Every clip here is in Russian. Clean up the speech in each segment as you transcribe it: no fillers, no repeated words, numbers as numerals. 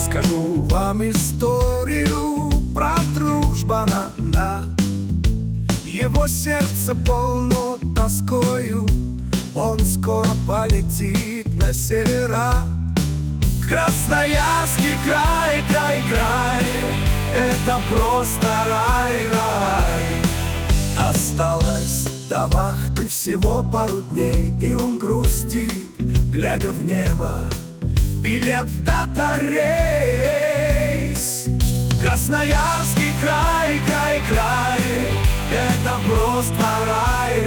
Расскажу вам историю про дружбана. Его сердце полно тоскою, он скоро полетит на севера. Красноярский край, край, это просто рай. Осталось до вахты всего пару дней, и он грустит, глядя в небо. Билет в дата-рейс. Красноярский край, это просто рай.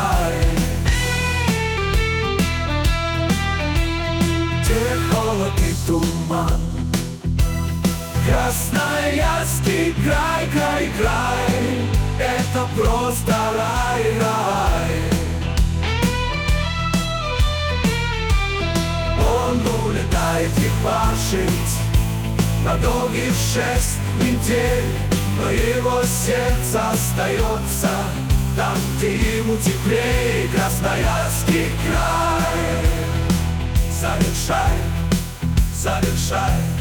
Где холод и туман. Красноярский край, это просто рай. Он улетает ебашить на долгих 6 недель, но его сердце остается там, где ему теплее. Красноярский край, завершай.